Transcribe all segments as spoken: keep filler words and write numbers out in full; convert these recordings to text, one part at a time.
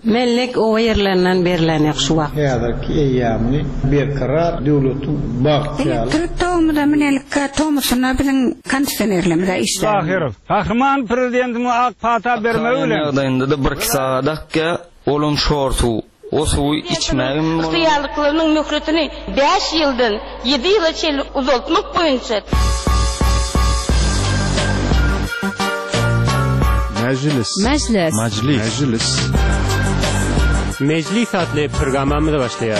Melek o yerlerinden berilen şu vaqt. Yadaki eyyamni bir karar devletin baktiyalı. Türk'te menelika tomusuna bizim kansenerlemde işte. Ahir. Kahraman prezidentimiz AK Parti bermeyle. Yağdayında da bir kisadakka olum şortu o suyu içməyim. İxtiyarlıklarının mühretini beş yıldan yedi yıla çeyli uzatmak boyunca. Meclis. Meclis. Meclis. Meclis. Meclis adlı programımız başlıyor.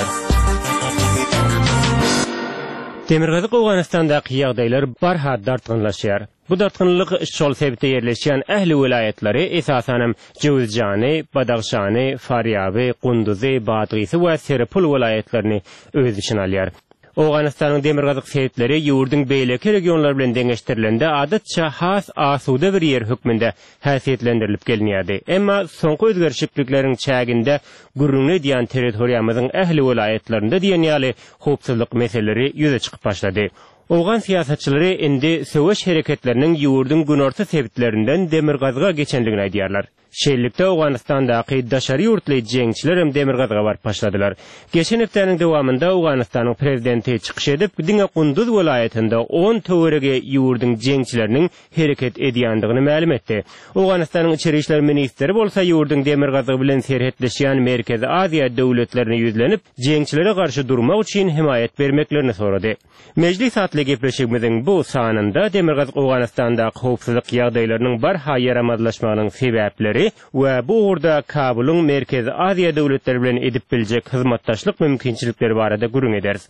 Demirgazık Oğanistan'daki yağdaylar barha dartınlaşıyor. Bu dartınlık şol sebepte yerleşen ehli vilayetleri esasen Cevizcani, Badakşani, Faryabi, Kunduzi, Batıgisi ve Serpul vilayetlerini öz içine alıyor. Oğanistan'ın demirgazık sebepleri yurdun beyleki regionlar bilen dengeştirilende adatça has asuda bir yer hükmünde hasiyetlendirilip geliniyordu. Ama sonku özgürşüplüklerin çağında gurrunlu diyen teritoriyamızın ehli vilayetlerinde diyen yali hopsuzluk meseleleri yüze çıkıp başladı. Oğan siyasetçileri indi söveş hareketlerinin yurdun günorta sebeplerinden demirgazığa geçenliğini aydiyorlar. Şehirlikte Oğanistan'daki daşarı yurtlu cenkçiler hem demirgazığa var başladılar. Geçen haftanın devamında Oğanistan'ın prezidenti çıkış edip Dine Kunduz vilayetinde on töwerege yurdun cenkçilerinin hareket ediyandığını ma'lum etti. Oğanistan'ın İçeri İşler Ministeri bolsa yurdun demirgazığı bilen serhetleşen Merkezi Asya devletlerine yüzlenip cenkçilere karşı durmak için himayet vermeklerini soradı. Meclis adlı gepleşigimizin bu sanında demirgazık Oğanistan'daki hopsuzluk yağdaylarının barha yaramazlaşmanın sebepleri ve bu uğurda Kabul'un Merkezi Asya devletleri bilen edip bilecek hizmettaşlık mümkünçilikleri barada gurun ederiz.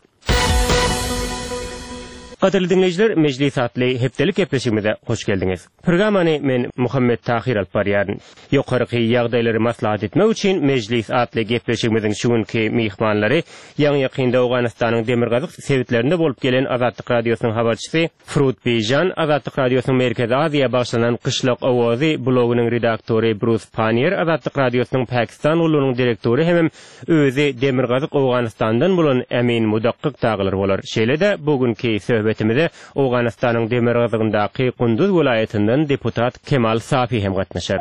Qadirli dinleyiciler, Meclis adlı heptelik gepleşigimize hoş geldiniz. Programani men Muhammed Tahir Alparyarın yukarıki yağdayları maslahat etmek için Meclis adlı gepleşigimizin şugunki mihmanları yan yakında Oğanistan'ın demirgazık sebeplerinde bolup gelen Azatlık Radyosu'nun habercisi Frut Bijan, Azatlık Radyosu'nun Merkezi Aziya başlanan Kışlak Ovazi blogunun redaktörü Bruce Panier, Azatlık Radyosu'nun Pakistan ulunun direktörü hem özü demirgazık Oğanistan'dan bulan Emin Mudakkık dağılır bolar. Şeyle de bugünkü söhbet Oğanistan'ın demirgazığındaki Kunduz vilayetinden deputat Kemal Safi hem katnaşar.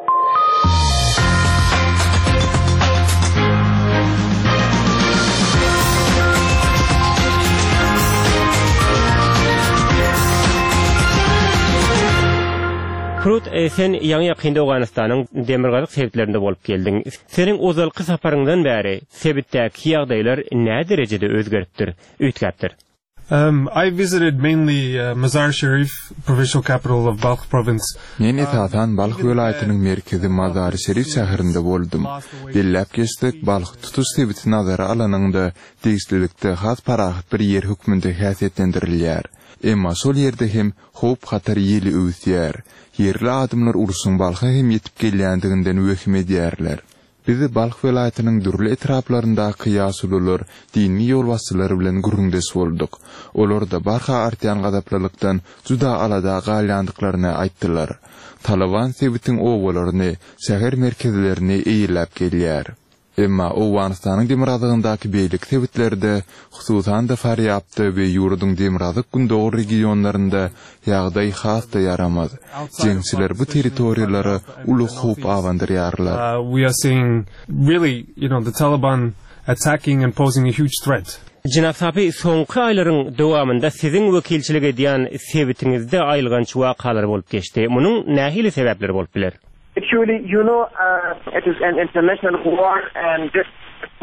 Frut, sen yan yakında Oğanistan'ın demirgazık sebeplerinde bolup geldin. Senin ozalkı saparından beri sebepteki yağdaylar ne derecede özgürttir, ütgaptır? Um, I visited mainly uh, Mazar-i-Sharif, provincial capital of Balkh province. Men etatan Balkh vilayetinin merkezi Mazar-i-Sharif şäherinde boldum. Bellep geçtik Balkh tutuş sebiti nazara alanında tegislilikte has parahat bir yer hükmünde hasiyetlendirilýär. Emma sol yerde hem hop hatar yeli öwütýär. Yerli adımlar urusun Balkha hem yetip gelýändiginden wehim edýärler. Bizi Balkh vilayetinin dürli etraplarında kıyasulular, dini yolbasçıları bilen gurundes bolduk. Olar da barha artyan gadaplalıktan juda alada galyandıklarını aýtdylar. Taliban sebitin owalarını, şäher merkezlerini eýilläp gelýär. Emma Oğanistan'ın demirazığındaki beylik sebitlerde, hususan da Faryab'da ve yurdun demirazık gündoğu regionlarında yağday has da yaramaz. Cenkçiler bu teritoriyaları ulu hup avandırıyarlar. Uh, we are seeing really, you know, the Taliban attacking and posing a huge threat. Cenab Safi, sonqı ayların devamında sizin vekilçilik ediyen sebitinizde ayılgan çuvaqalar bolup geçti. Bunun nähili sebepleri bolup biler? Actually, you know, uh, it is an international war and this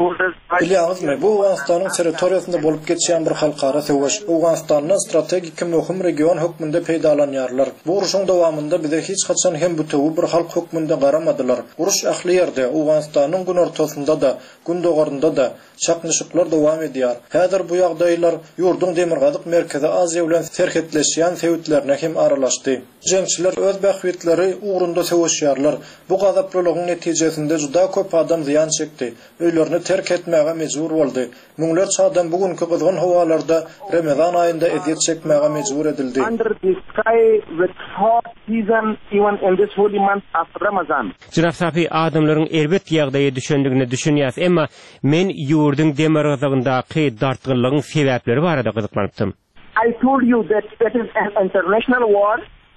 Bilýäňizmi, bu Oğanistan'ın territoriýasynda bolup geçýän bir halkara söwüş. Oğanistan'ın stratejik möhüm region hökmünde peýdalanýarlar. Bu uruşyň dowamında bize hiç haçan hem bu töw bir halk hökmünde garamadylar. Uruş ähli ýerde Oğanistan'ın gün ortasynda da, gün dogorunda da çaknyşyklar dowam edýär. Häzir bu ýagdaýlar yurdun demirgazyk merkezi Aziya bilen serhetleşýän sebeplerine hem aralaşdy. Jeňçiler öz bähwetleri ugrunda söwüşýärler. Bu gazaplylygyň netijesinde juda köp adam ziyan çekdi. Öýlerini terk etmäge mejbur boldy. Müňlerçe adam bugünkü gızgın hawalarda Ramazan aýynda eziyet çekmäge mejbur edildi. Under the sky with hot season even in this holy month of Ramazan. Cenab Safi, adamlaryň elbet ýagdaýy düşündigini düşünýär, emma men yurdun demirgazygyndaky dartgynlygyň sebäpleri barada gyzyklanypdym. I told you that that is an international war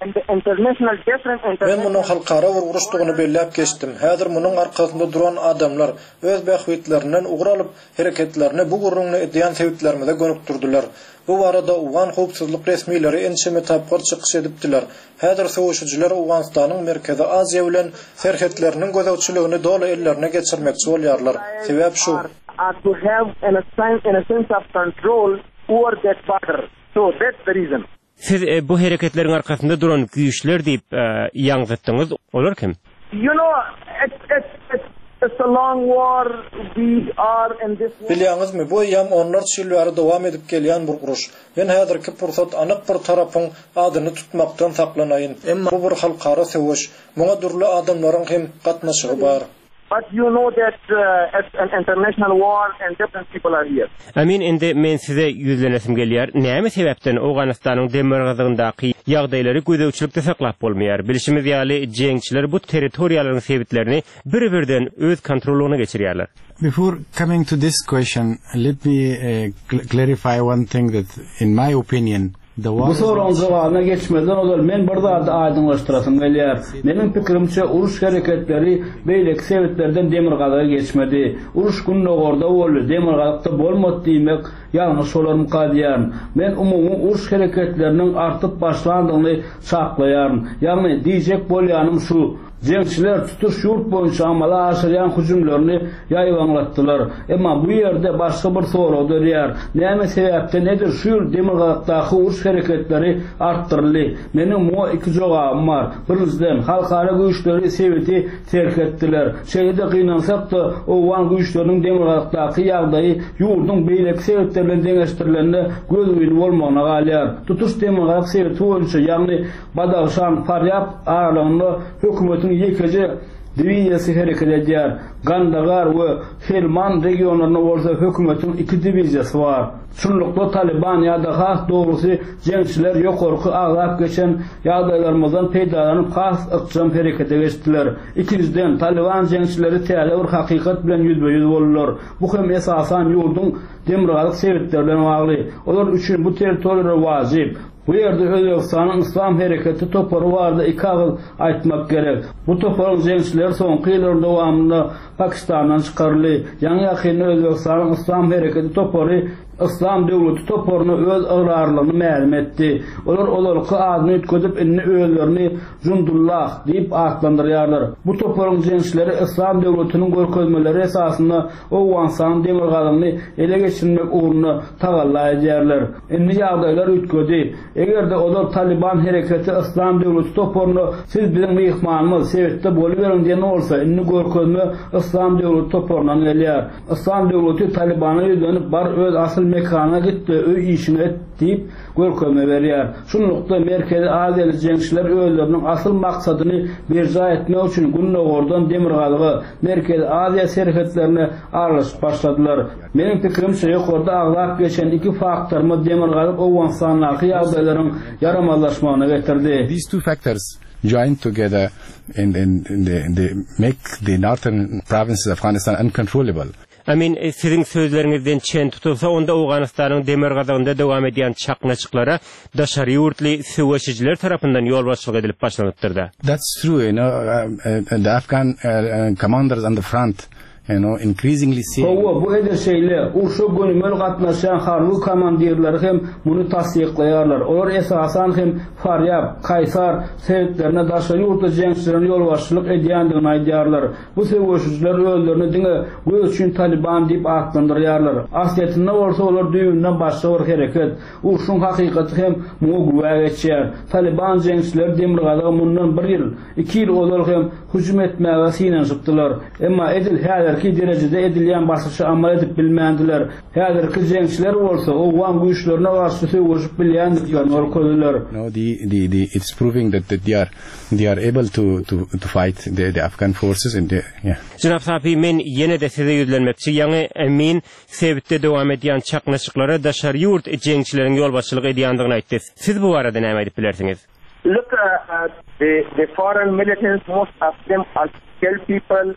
and the international different Men international munyň halkara uruşdygyny belläp geçdim. Häzir munyň arkasynda duran adamlar öz bähwitlerinden ugralyp hereketlerini bu gurrunly edýän sebäplerine gönükdirdiler. Bu barada Ugan hukukçylyk resmiýetleri ençeme tapgar çykyş edipdiler. Häzir sowuşujylar Uganstanyň Merkezi Aziýa bilen serhetleriniň gözäçiligini doly ellerine geçirmekçi bolýarlar. Sebäp şu. are to have an a sense, in a sense of control over that border. So that's the reason. Siz e, bu hareketlerin arkasında duran güýçler diýip e, ýaňytdyňyz. Olar kim? You know, it's, it's, it's, it's a long war. We are in this war. Bilýäňizmi, bu ýam onlar şilwary dowam edip gelýän bir guruş. Men häzirki pursat anyk bir tarapyň adyny tutmakdan saklanaýyn. Emma bu bir halkara söwüş. Muňa durly adamlaryň hem gatnaşygy bar. But you know that uh, it's an international war and different people are here. Amin, indi men size yüzlenesim gelýär. Näme sebäpden Awganistanyň demirgazyňdaky ýagdaýlary gözäçilikde saklap bolmaýar? Bilişimiz ýaly jeňçiler bu territoriýalaryň sebitlerini bir-birden öz kontrolugyna geçirýärler. Before coming to this question, let me uh, cl clarify one thing that, in my opinion, Bu soruň jogabyna geçmeden ol men bir zat aýdynlaşdyrasym gelýär. Meniň pikirimçe uruş hareketleri beýlek sebäplerden demirgazyga geçmedi. Uruş günnogorda boldy, demirgazykda bolmady diýmek ýalňyş bolarmy kadýan. Men umumy uruş hareketleriniň artyp başlandygyny saklaýarym. Ýagny diýjek bolýanym şu: jeňçiler tutuş ýurt boýunça amala aşyrýan hüjümlerini ýaýwanlatdylar. Emma bu ýerde başga bir soraw dörýär. Näme sebäpden nedir şu demirgazykdaky uruş hareketleri arttyrly? Meniň bu iki jogabym bar. Birinçiden halkara güýçleri sebäti terk etdiler. Şeýle gynansak da o wan güýçleriniň demirgazykdaky ýagdaýy ýurdun beýlek sebäpler bilen deňeşdirilenine göz öýüni bolmagyna galýar. Tutuş demirgazyk sebäti boýunça, ýagny Badaxşan, Faryab aralygyny hökümetiň ýekece diviziýasy hereket edýär. Gandagar we Helmand regionlaryna bolsa hökümetiň iki diviziýasy bar. Şunlukda Taliban ýa-da has dogrusy jeňçiler ýokarky aglap geçen ýagdaýlarymyzdan peýdalanyp has ykjam herekete geçdiler. İkinciden Taliban jeňçileri täze bir hakykat bilen ýüzbeýüz boldular. Bu hem esasan ýurdun demirgazyk sebäpleri bilen bagly. Olar üçin bu territoriýa wajyp. Bu ýerde Özbekistanyň İslam hereketi topary barda iki agyl aýtmak gerek. Bu toparyň jeňçiler soňky ýyllar dowamında Pakistandan çykarly. Ýa-ni ýakynda Özbekistanyň İslam hereketi topary İslam döwleti toparyny öz agrarlygyny ma'lum etdi. Olar olarky adyny ötküdip inni öýlerini Jundullah diýip atlandyrýarlar. Bu toparyň jeňçileri İslam döwletiniň görkezmeleri esasynda Awganistanyň demirgazyny ele geçirmek uğruna tagalla edýärler. Inni ýagdaýlar ötküdi. Egerde olar Taliban hereketi İslam döwleti toparyny siz bilen mehmanymyz sebäpde bolýaryň diýen bolsa, inni görkezme İslam döwleti toparynyň gelýär. İslam döwleti Talibana ýönelip bar öz asyl mekana gitdi, öý işini et diýip görkezme berýär. Şunlukda Merkezi Aziýaly jeňçiler öýleriniň asyl maksadyny berja etmek üçin günnogordan demirgazyga, Merkezi Aziýa serhetlerine aralyşyp başladylar. Meniň pikirimçe ýokarda aglap geçen iki faktormy demirgazyk Awganistanyň ýagdaýlaryň yaramazlaşmagyna getirdi. These two factors joined together in, in, in, the, in the make the northern provinces of Afghanistan uncontrollable. Amin, sizin sözleriňizden çen tutulsa, onda Awganistanyň demirgazygynda dowam edýän çaknaçyklara daşary ýurtly söwüşçiler tarapyndan ýol başçylyk edilip başlanypdyrdy. That's true, you know, uh, uh, the Afghan uh, commanders on the front, you know, increasingly see. Bu bu edeşeyle urşu gönümel gatnaşan harby komandirleri hem bunu tasdiklaýarlar. Olar esasan hem Faryab, Kaysar sebäplerine daşary ýurtda jeňçilerin ýol başçylyk edýändigini aýdýarlar. Bu söwüşçiler öýlerini diňe göz üçin Taliban diýip atlandyrýarlar. Aslynda bolsa olar düýünden başga bir hereket. Urşuň hakykaty hem muňa güwä geçýär. Taliban jeňçiler demirgazyga mundan bir ýyl, iki ýyl olar hem hüjüm etmäge synanypdylar. Emma edil häzirki derejede edilýän başga amal edip bilmändiler. Häzirki jeňçiler bolsa o wan güýçlerine garşy söwüşip bilýändirler, ol köýler. No, the the the it's proving that, that they are they are able to to to fight the the Afghan forces and the yeah. Janap Safi, men ýene de size ýüzlenmekçi, ýa-ni emin sebäpde dowam edýän çaknaşyklara daşary ýurt jeňçileriň ýol başçylyk edýändigini aýtdy. Siz bu barada näme aýdyp bilersiňiz? Look, uh, uh, the, the foreign militants, most of them are skilled people.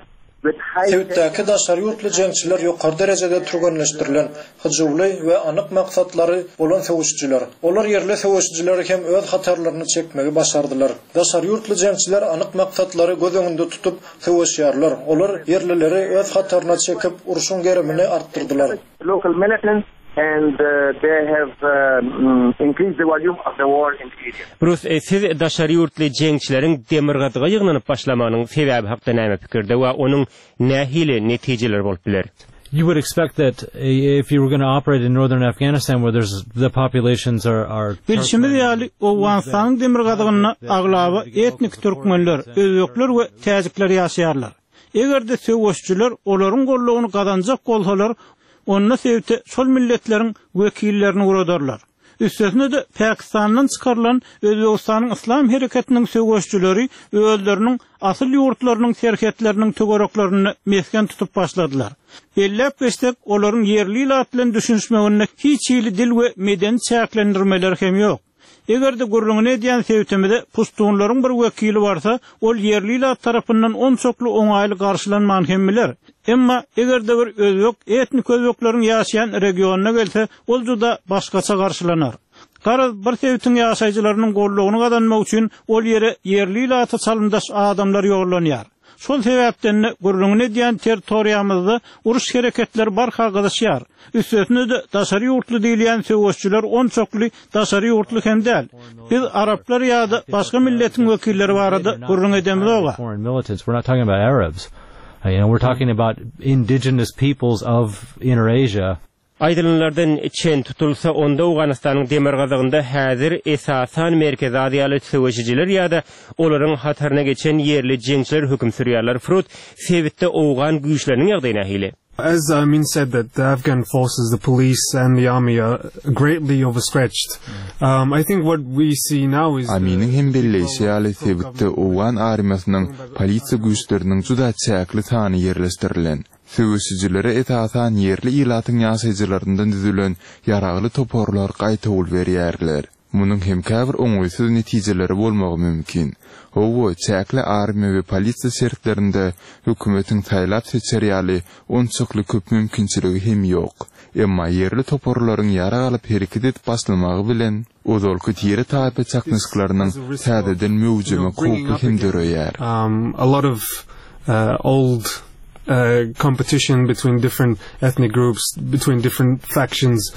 with high Tewtdäki daşary ýurtly jeňçiler ýokary derejede turganlaşdyrylan, hyjywly we anyk maksatları bolan sowuşçylar. Olar yerli sowuşçylar hem öz hatarlaryny çekmegi başardylar. Daşary ýurtly jeňçiler anyk maksatlary göz öňünde tutup sowuşýarlar. Olar yerlileri öz hataryna çekip uruşun gerimini arttırdylar. Local militants and uh, they have uh, increased the volume of the war in the area. Bruce, e, siz daşary ýurtly jeňçileriň demirgadyga ýygnanyp başlamanyň sebäbi hakda näme pikirde we onuň nähili netijeleri bolup biler? You would expect that if you were going to operate in northern Afghanistan where there's the populations are are Bilşimiz ýaly Owganistanyň demirgadygyna aglaby etnik türkmenler, özbekler we täjikler ýaşaýarlar. Egerde sowuşçylar olaryň gollugyny gazanjak bolsalar, onna sebäpde şol milletleriň wekillerini uradarlar. Üstesine de Pakistan'dan çıkarılan Özbekistanyň İslam hereketiniň sowuşçylary özleriniň asyl ýurtlarynyň serhetleriniň tögereklaryny mesken tutup başladylar. Bellep geçsek olaryň yerli ýylat bilen düşünşmegine hiç ýyly dil we meden çäklendirmeler hem ýok. Egerde gurlugyny edýän sebäpde pustunlaryň bir wekili barsa, ol yerli ýylat tarapyndan on çoklu oňaýly garşylanman hemmiler. Emma egerde bir özbek etnik özbekleriň ýaşaýan regionuna gelse, ol juda başgaça garşylanar. Garaz bir sebäpden ýaşaýjylarynyň gollugyny gazanmak üçin ol ýere yerli ýylaty çalyndaş adamlar ýoglanýar. Şol sebäpden gurlugyny edýän territoriýamyzda uruş hereketleri barhagaşýar. Üstesine de daşary ýurtly diýilýän sowuşçylar on çokly daşary ýurtly hem däl. Biz araplar ýa-da başga milletiň wekilleri barada gurlugyny edemiz oga. Foreign militants. We're not talking about Arabs. Uh, you know, we're talking about indigenous peoples of Inner Asia. Aydınlardan çen tutulsa onda Owganistanyň demirgazygynda häzir esasan merkez adiýaly sowuşçylar ýa-da olaryň hataryna geçen yerli jeňçiler höküm sürýärler. Frut sebitde Owgan güýçleriniň ýagdaýyna hili. As Amin said, that the Afghan forces, the police and the army are greatly overstretched. Um, I think what we see now is... Aminin hem belleýse sebitde Owgan armiýasynyň polisiýa güýçleriniň juda çäkli sany ýerleşdirilen. Sowuşçylary etasan yerli ýylatyň ýaşaýjylaryndan düzülen ýaragly toporlar gaýta ol berýärler. Munyň hem käbir oňaýsyz netijeleri bolmagy mümkin. Owo çäkli armiýa we polisiýa sertlerinde hökümetiň taýlap seçerýäli on çokly köp mümkinçiligi hem ýok. Emma yerli toporlaryň ýara alyp hereket edip başlamagy bilen ozolky ýere taýpa çaknyşyklarynyň täzeden mewjüme kopy hem döreýär. Um, a lot of uh, old uh, competition between different ethnic groups, between different factions.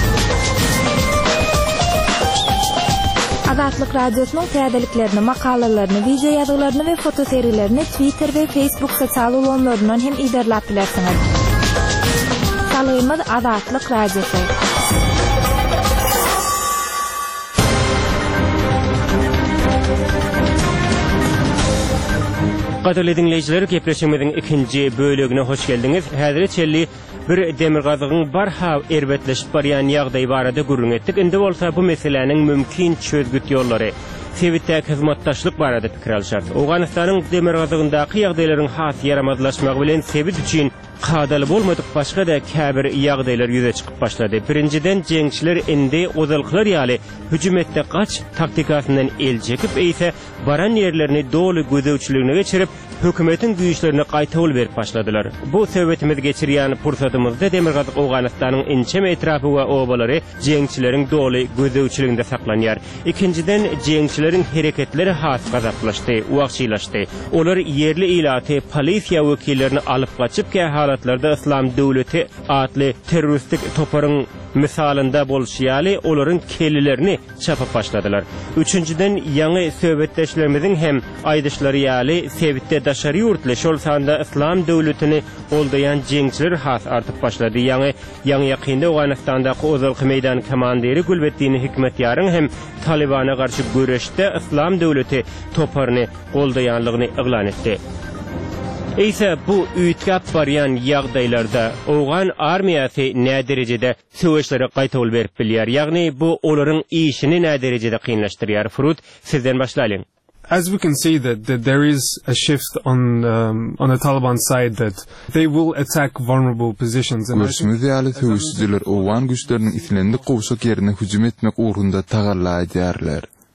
Azatlyk radiosynyň täzeliklerini, makalalaryny, video ýazgalaryny we fotoseriýlerini Twitter we Facebook sosial ulanlaryndan hem iderlap bilersiňiz. Salymyz Azatlyk radiosy. Gaderli dinleyijiler, gepleşmemiň ikinji bölügine hoş geldiňiz. Häzir çelli bir demirgazygyň barha erbetleşip barýan ýagdaý barada gurrun etdik. Indi bolsa bu meseleniň mümkin çözgüt ýollary, sebitdäki hyzmatdaşlyk barada pikir alýar. Owganistanyň demirgazygyndaky ýagdaýlaryň has yaramazlaşmagy bilen sebit üçin qadaly bolmadyk başga da käbir ýagdaýlar ýüze çykyp başlady. Birinciden jeňçiler indi ozalkylar ýaly hüjümetde gaç taktikasyndan el çekip eýse baran ýerlerini dolu gödäwçiligine geçirip hökümetiň güýçlerini gaýta ol berip başladylar. Bu sebäpimiz geçirýän pursatymyzda demirgazyk Owganistanyň inçem etrapy we obalary jeňçileriň dolu gödäwçiliginde saklanýar. İkinciden jeňçileriň hereketleri has gazaplaşdy, wagşylaşdy. Olar yerli ýylaty polisiýa wekillerini alyp gaçyp halatlarda İslam döwleti adly terroristik toparyň misalında bolşýaly olaryň kellilerini çapyp başladylar. Üçüncüden ýaňy söhbetdeşlerimiziň hem aýdyşlary ýaly sebitde daşary ýurtly şol sanda İslam döwletini oldaýan jeňçiler has artyp başlady. Ýaňy ýaňy ýakynda Owganistandaky ozalky meýdan komandiri Gulbetdin Hikmetýaryň hem Talibana garşy göreşde İslam döwleti toparyny goldaýanlygyny eglan etdi. Eýse bu üýtgap barýan ýagdaýlarda Owgan armiýasy nä derejede söwüşlere gaýta ol berip bilýär. Ýagny bu olaryň işini nä derejede kynlaşdyrýar. Frut, sizden başlaýyn. As we can see that, that there is a shift on um, on the Taliban side that they will attack vulnerable positions. Görsümüz ýaly söwüşçiler Owgan güýçleriniň islendi gowşak ýerine hüjüm etmek uğrunda tagalla edýärler.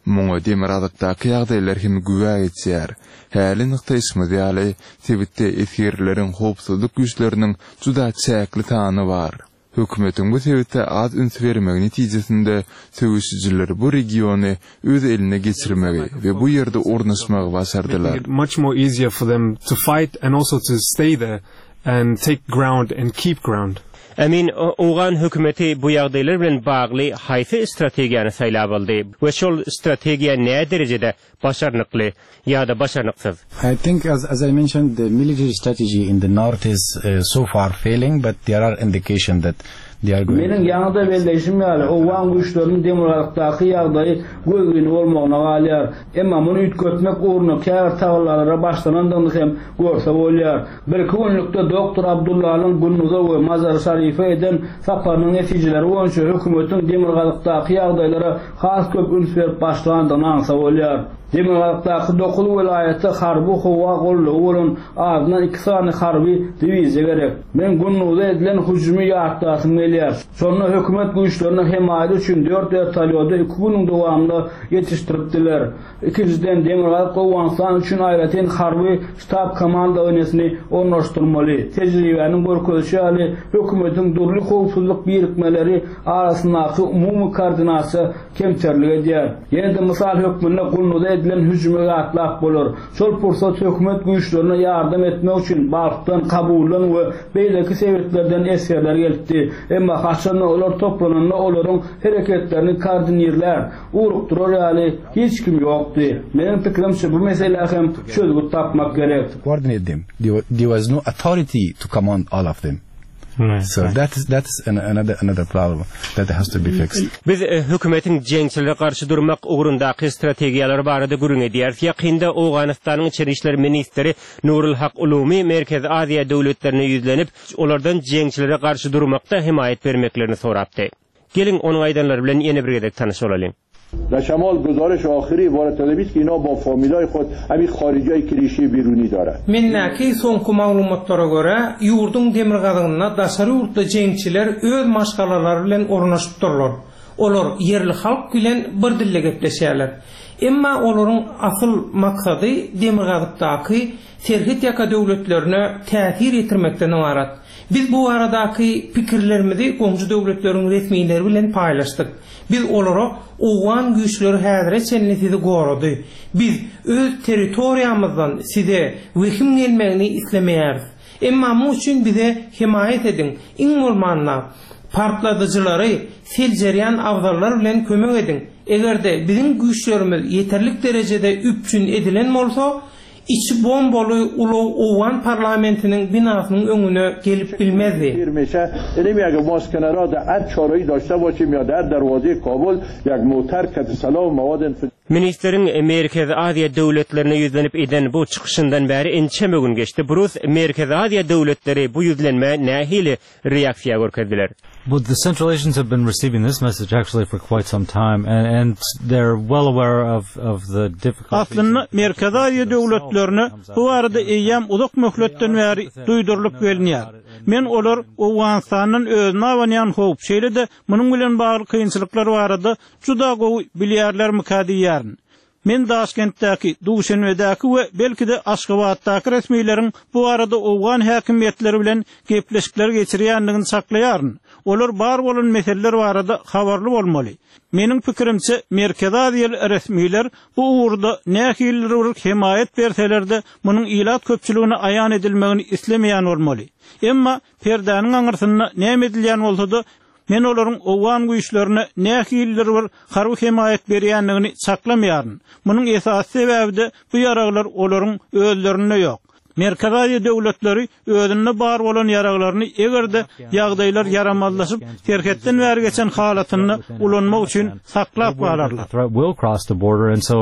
Muňa Demirgadykdaky ýagdaýlar hem güwä etýär. Häli nykta ismi diýäli, Tibetde etýärlerin howpsuzlyk güýçleriniň juda çäkli tany bar. Hökümetiň bu sebäpde az üns bermegi netijesinde söwüşçiler bu regiony öz eline geçirmegi we bu ýerde ornaşmagy başardylar. Much more easier for them to fight and also to stay there and take ground and keep ground. Emin Oğan hökümeti bu ýagdaýlar bilen bagly haýsy strategiýany saýlap aldy we şol strategiýa näme derejede başarnykly ýa-da başarnyksyz? I think, as, as I mentioned, the military strategy in the north is uh, so far failing, but there are indications that they are going. Menin ýa-da belleşim ýaly Oğan güýçleriniň Demirgadykdaky ýagdaýy göwgün bolmagyna galýar. Emma muny ütkötmek uğruna käbir taglarlara başlanandygyny hem görse bolýar. Bir günlükde doktor Abdullahyň Gunnuza we Mazar Şarife eden saparynyň netijeleri boýunça hökümetiň Demirgadykdaky ýagdaýlara has köp üns berip başlandygyny ansa bolýar. Demirgadykdaky dokuz welaýatda harby howa gollugy bolan azdan iki sany harby diviziýa gerek. Men Gunnuza edilen hüjümi ýartdasyny belýär. Sonra hökümet güýçlerini hemaýat üçin dört vertolyotda iki güniň dowamında ýetişdiripdiler. Ikinciden Demirgadyk Owganistan üçin aýratyn harby ştab komanda önesini ornaşdyrmaly. Tejribäniň görkezişi ýaly hökümetiň durly howpsuzlyk birikmeleri arasyndaky umumy koordinasiýa kemterlik edýär. Ýene-de mysal hökümetiň Gunnuza edilen hüjüme atlap bolar. Şol pursat hökümet güýçlerine ýardam etmek üçin balykdan, kabulan we beýleki sebäplerden esgerler geldi. Emma haçan olar toplananda olaryň hereketlerini koordinirler. Urukdyrar ýaly hiç kim ýokdy. Menin pikirimçe bu mesele hem çözgüt tapmak gerek. Coordinate them. There, there was no authority to command all of them. So that is that is an, another another problem that has to be fixed. Biz e, hökümetin jeňçilere garşy durmak ugrundaky strategiýalary barada gürüň edýär. Ýakynda Owganistanyň içeri işler ministri Nurul Haq Ulumi Merkez Aziýa döwletlerine ýüzlenip, olardan jeňçilere garşy durmakda himayet bermeklerini sorapdy. Gelin onuň aýdanlary bilen ýene bir gedek tanyş bolalım. در شمال گزارش آخری وارد شده است که اینا با فامیلای خود همین خارجای کلیشه بیرونی دارد. Minnäki soňky maglumatlara görä, ýurdun Demirgadygyna daşary ýurtda jeňçiler öz maşgalalary bilen ornaşypdyrlar. Olar yerli halk bilen bir dille gepleşýärler. Emma olaryň asyl maksady Demirgadykdaky terhit ýaka döwletlerine täsir etirmekden ibarat. Biz bu aradaky pikirlerimizi goňşy döwletleriň resmiýetleri bilen paýlaşdyk. Biz olara Owan güýçleri häzire çenli sizi gorady. Biz öz territoriýamyzdan size wehim gelmegini islemeýäris. Emma muň üçin bize himayet edin. Iň bolmanda partladyjylary, seljerýän awzallar bilen kömek edin. Egerde biziň güýçlerimiz ýeterlik derejede üpçün edilen bolsa, içi bombalı ulu Owan parlamentinin binasynyň öňüne gelip bilmezdi. میشه اینمی اگه ما از کنارا در هر چاره‌ای داشته باشیم یا در دروازه کابل یک موتر که سلاح و مواد Ministerin Merkez Aziýa döwletlerine ýüzlenip eden bu çykyşyndan bäri ençe gün geçdi. Burus Merkez Aziýa döwletleri bu ýüzlenme nähili reaksiýa görkezdiler. But the Central Asians have been receiving this message actually for quite some time, and, and they're well aware of, of the difficulties. Aslında Merkez Aziýa döwletlerine bu arada eýýäm uzak möhletden bäri duýdurylyp gelinýär. Men olar Owganistanyň özüne awanýan howp şeýle-de munyň bilen bagly kynçylyklar barada juda gowy bilýärlermi kadiýärn. Men Daşkentdäki, Duşanbedäki we belki de Aşgabatdaky resmiýetlerin bu arada Owgan häkimetleri bilen gepleşikler geçirýändigini saklaýaryn. Olar bar bolan meseleler barada habarly bolmaly. Meniň pikirimçe Merkez Aziýa resmiýetler bu uğurda nähili himayet berseler-de munyň ilat köpçüligine aýan edilmegini islemeýän bolmaly. Emma perdäniň aňyrsyna näme edilýän bolsa-da men olaryň Owan güýçlerine nähili bir harby himayet berýändigini saklamaýaryn. Munyň esas sebäbi de bu ýaraglar olaryň özlerine ýok. Merkez Aziýa döwletleri özüne bar bolan ýaraglaryny egerde ýagdaýlar yaramazlaşyp terhetden bäri geçen halatyny ulanmak üçin saklap galarlar. Will cross the border, and so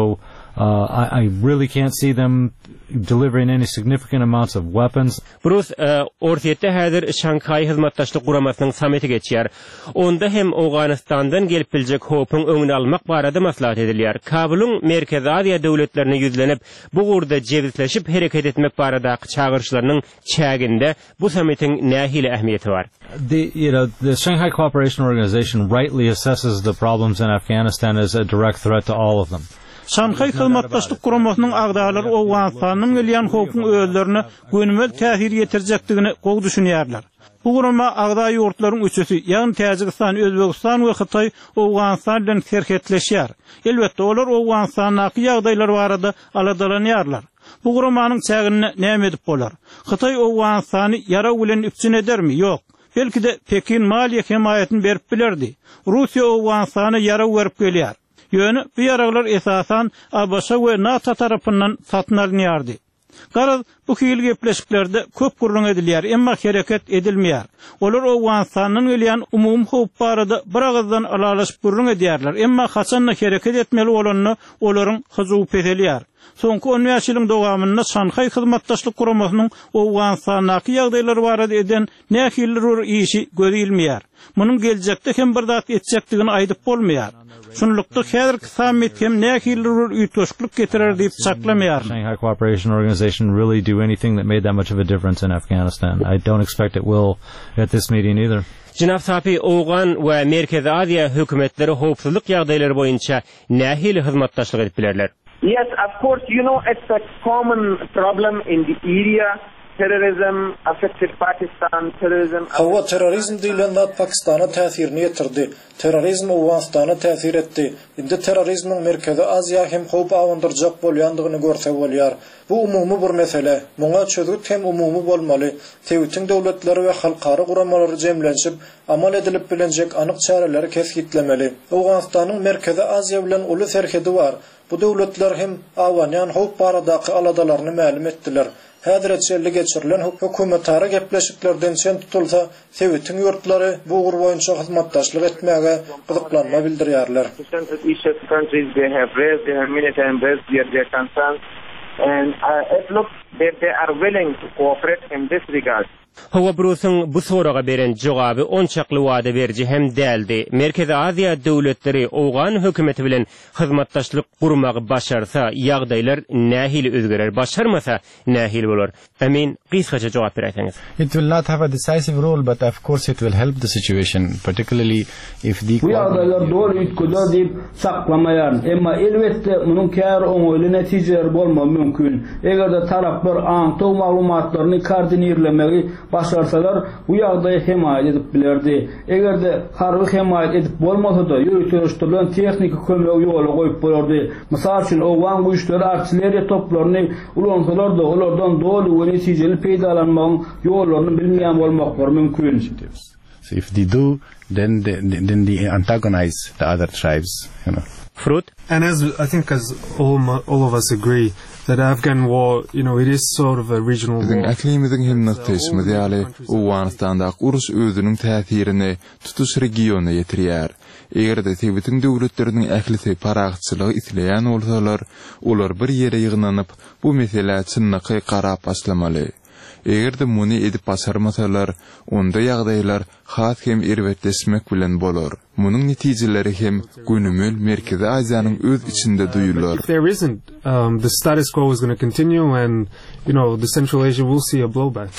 Uh, I, I really can't see them delivering any significant amounts of weapons. Bruce, uh, ortiyette häzir Şanghay Hizmetdaşlyk Guramasynyň samiti geçýär. Onda hem Awganystandan gelip biljek hopyň öňüni almak barada maslahat edilýär. Kabulyň Merkezi Aziýa döwletlerine ýüzlenip, bu gurda jewizleşip hereket etmek baradaky çağırşlarynyň çäginde bu samitiň nähili ähmiýeti bar? The, you know, the Shanghai Cooperation Organization rightly assesses the problems in Afghanistan as a direct threat to all of them. Şanghay Hizmetdaşlyk Guramasynyň agdalary Awganystanyň gelýän howpyň özlerine gönümel täsir ýetirjekdigini gowy düşünýärler. Bu gurama agda ýurtlaryň üçesi, ýagny Täjikistan, Özbegistan we Hytaý Awganystan bilen serhetleşýär. Elbetde olar Awganystanyň ýagdaýlary barada aladalanýarlar. Bu guramanyň çägine näme edip bolar? Hytaý Awganystany ýara bilen üpçün edermi? Ýok. Belki de Pekin maliýe hemaýetini berip bilerdi. Russiýa Awganystany ýara berip gelýär. Ýöne bu ýaralar esasan A B S we NATO tarapyndan satyn alınýardy. Garaz bu hili gepleşiklerde köp gurrun edilýär, emma hereket edilmeýär. Olar Awganystanyň gelýän umum howp barada bir agazdan alalaşyp gurrun edýärler, emma haçanla hereket etmeli bolanyny olaryň hyzyp edilýär. Soňky on ýylyň dowamynda Şanghay Hizmetdaşlyk Guramasynyň Awganystanyň ýagdaýlary barada eden nähili işi görülmeýär. Munyň geljekde hem bir zat etjekdigini aýdyp bolmaýar. Şunlukda häzirki sammit hem nähili ýetişiklik getirer diýip saklamaýar. Shanghai Cooperation Organization really do anything that made that much of a difference in Afghanistan. I don't expect it will at this meeting either. Jinab Sapi, Awgan we Merkezi Aziýa hökümetleri howpsuzlyk ýagdaýlary boýunça nähili hyzmatdaşlyk edip bilerler? Yes, of course, you know, it's a common problem in the area. Terrorism affected Pakistan, terrorism... Hawa terrorizm diýilen zat Pakistana täsirini ýetirdi. Terrorizm Awganystana täsir etdi. Indi terrorizmiň Merkezi Aziýa hem howp awandyrjak bolýandygyny görsek bolýar. Bu umumy bir mesele. Muňa çözgüt hem umumy bolmaly. Tewitiň döwletleri we halkara guramalary jemlenşip, amal edilip bilenjek anyk çareleri kesgitlemeli. Awganystanyň Merkezi Aziýa bilen uly serhedi bar. Bu döwletler hem awanyan howp baradaky aladalaryny ma'lum etdiler. Häzirçe geçirilen hökümetara gepleşiklerden sen tutulsa, Tewitiň ýurtlary bu gur boýunça hyzmatdaşlyk etmäge gyzyklanma bildirýärler. Each countries they have raised, they have many times raised their, their concerns, and uh, it looks that they are willing to cooperate in this regard. Hawa Bruce'un bu soraga beren jogaby onçakly wada berji hem däldi. Merkezi Aziýa döwletleri Awgan hökümeti bilen hyzmatdaşlyk gurmagy başarsa, ýagdaýlar nähili özgerer, başarmasa nähili bolar. Emin, gysgaça jogap berýäňiz. It will not have a decisive role, but of course it will help the situation, particularly if the... Bu ýagdaýlar dol üýtgüde diýip saklamaýar. Emma elbetde munyň kär oňoýly netijeler bolmagy mümkin. Egerde taraplar aňtaw maglumatlaryny koordinerlemegi başarsalar, bu ýagdaýy hemaýet edip bilerdi. Egerde harby hemaýet edip bolmasa-da, ýöýtüşdirilen tehnik kömek ýoly goýup bolardy. Mysal üçin Awgan güýçleri artilleriýa toplaryny ulansalar da, olardan dolu we netijeli peýdalanmagyň ýollaryny bilmeýän bolmaklar mümkin. So if they do, then they, then they antagonize the other tribes, you know. Fruit. And as I think, as all all of us agree, that Afghan war, you know, it is sort of a regional war. Aklimizin hem noktasy diýeli Awganystanda urus özüniň täsirini tutuş regiona ýetirýär. Egerde Tewitiň döwletleriniň ählisi paragçylygy isleýän bolsalar, olar bir ýere ýygnanyp bu mesele çynnyky garap aslamaly. Egerde muny edip basarmasalar, onda ýagdaýlar hat hem erwetleşmek bilen bolar. Munyň netijeleri hem günümel Merkezi Aziýanyň öz içinde duýular. If there isn't, um, the status quo is going to continue, and you know, the Central Asia will see a blowback.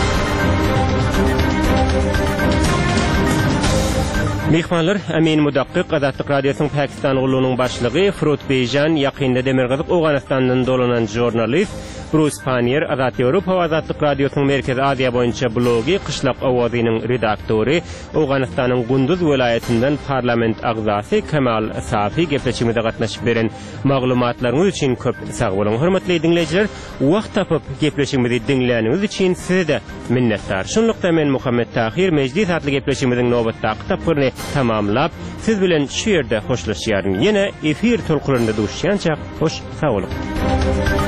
Mehmanlar, Emin Mudakkyk, Azatlyk Radiosynyň Pakistan gulunyň başlygy, Frut Beyjan, ýakynda Demirgazyk Awganystandan dolanan jurnalist, Bruce Panier, Azat Ýewropa we Azatlyk Radiosynyň Merkezi Aziýa boýunça blogi, Kışlak Awazynyň redaktory, Awganystanyň Gunduz welaýatynyň parlament agzasy Kemal Safi gepleşiginde gatnaşyp beren maglumatlaryňyz üçin köp sag bolun. Hormatly dinleýijiler, wagt tapyp gepleşigimizi dinleýäniňiz üçin size de minnetdar. Şunlukda men Muhammed Tahir meclis adly gepleşigimiziň nobatdaky tapyryny tamamlap, siz bilen şu ýerde hoşlaşýaryn. Ýene efir tolkurlarynda duşýança hoş sag bolun.